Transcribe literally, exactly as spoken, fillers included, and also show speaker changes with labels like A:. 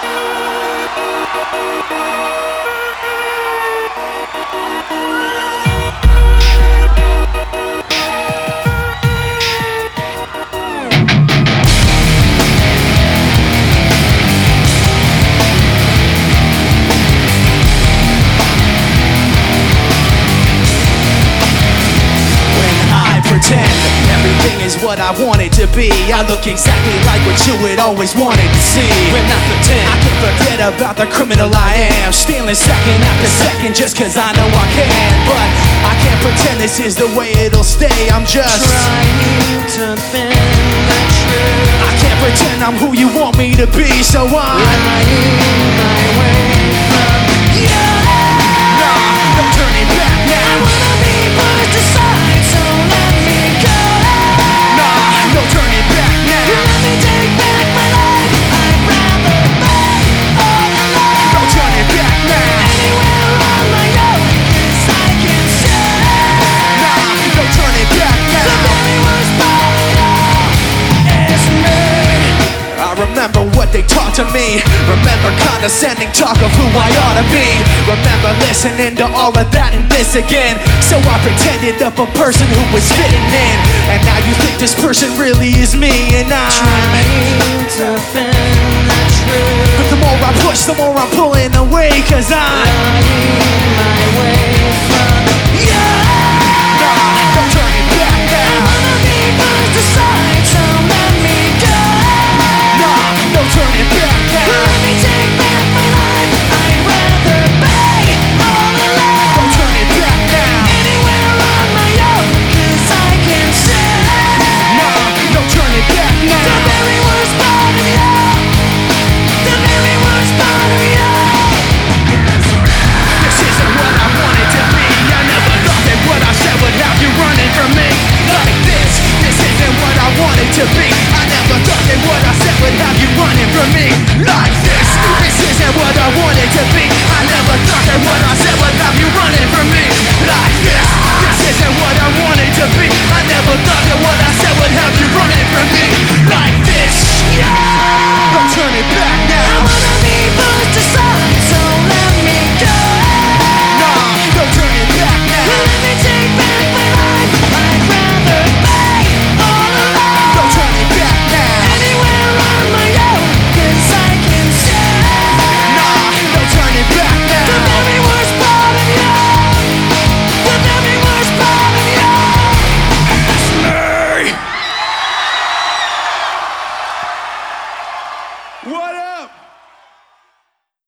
A: What I want it to be. I look exactly like what you had always wanted to see. When I pretend, I can forget about the criminal I am, stealing second after second just cause I know I can. But I can't pretend this is the way it'll stay. I'm just
B: trying to bend the truth.
A: I can't pretend I'm who you want me to be, so I'm
B: lying my way from you.
A: Nah, no turning back now.
B: I wanna be pushed aside, so let me go.
A: No turning back now.
B: Let me take back my life. I'd rather be all alone.
A: No turning back now.
B: Anywhere on my own, 'cause I can say
A: Nah, no turning back now.
B: the very worst part of it all is me.
A: I remember what they taught to me. Remember condescending talk of who I ought to be. Remember listening to all of that and this again. So I pretended of a person who was fitting in. And now you think this person really is me. And I'm
B: Trying to bend the truth.
A: But the more I push, the more I'm pulling away. Cause I'm
B: lying my way from you.
A: Nah, no turning back now.
B: I wanna be pushed aside, so let me go.
A: Nah, no turning back now.
B: Let me take back my life. I'd rather be all alone.
A: No turning back now.
B: Anywhere on my own, 'cause I can say
A: Nah, no turning back
B: the
A: now.
B: very worst part of you. The very worst part of you.
A: This isn't what I wanted to be. I never thought that what I said would have you running from me like this. This isn't what I wanted to be. I never thought that what I said would have you running from me like this. This isn't what I wanted to be. I never thought that what I said would have you running from me like this. This isn't what I wanted to be. I never thought that what I said would have you running from me like this. Yeah. I'm turning back
B: I
A: now.
B: wanna be pushed aside, so let me go.
A: Nah, no turning back now.
B: Let me take back my life. I'd rather be all alone.
A: No turning back now.
B: Anywhere on my own, 'cause I can say
A: Nah, no turning back
B: the
A: now.
B: very worst part of you. The very worst part of you.
A: That's me. What up?